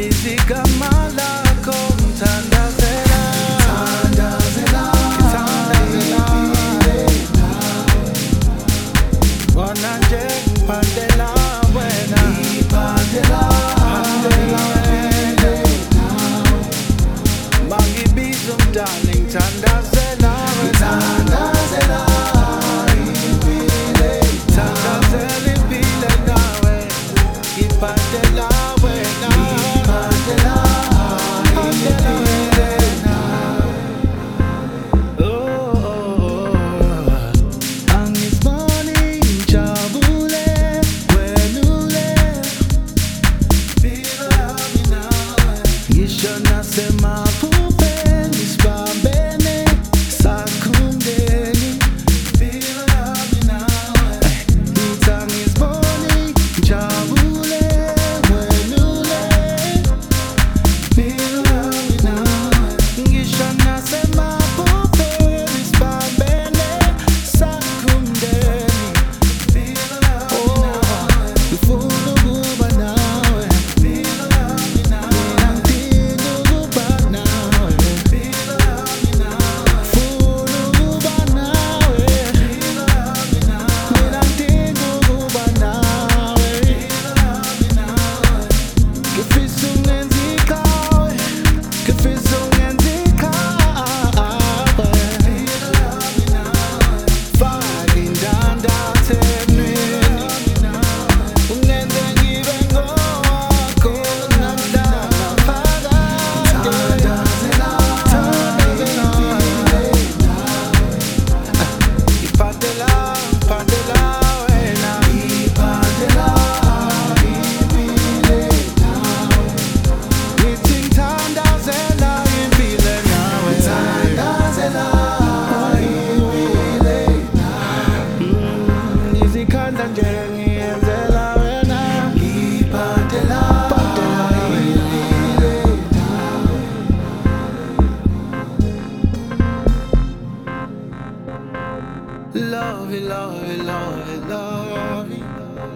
igama lakho ngithandazela, ngithandazela bona nje ngiphandela wena, ngiphandela wena, mangibiza umdali ngithandazela wena, ngithandazela impilo nawe, ngiphandela wena, ngiphandela wena. Angiziboni ngijabule wena ule, impilo yami nawe, ngisho nasemaphupheni sibambene sakhundeni, impilo yami nawe, ngithi angiziboni ngijabule wena ule, impilo yami nawe, ngisho nasemaphupheni sibambene sakhundeni, impilo yami nawe, ngifuna ukuba nawe, impilo yami nawe, mina ngidinga ukuba nawe, impilo yami nawe, ngifuna ukuba nawe, impilo yami nawe, mina ngidinga ukuba nawe, impilo yami nawe, ngifisa ungenza iqhawe, ngifisa ungenza iqhawe, impilo yami nawe, faka indandatho emnweni, ungenze ngibe ngowakho nakudala phakade, ngiphandela wena, ngiphandela ngithi ngithandazela impilo nawe, ngithandazela ngizikhandla nje ngiyenzela wena, ngiphandela love you, love you, love you, love you.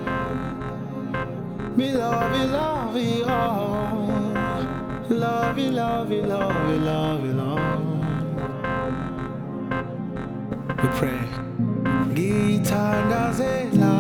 Me love you, love you, oh. Love you, love you, love you, love you, love. We pray. Ngithandazela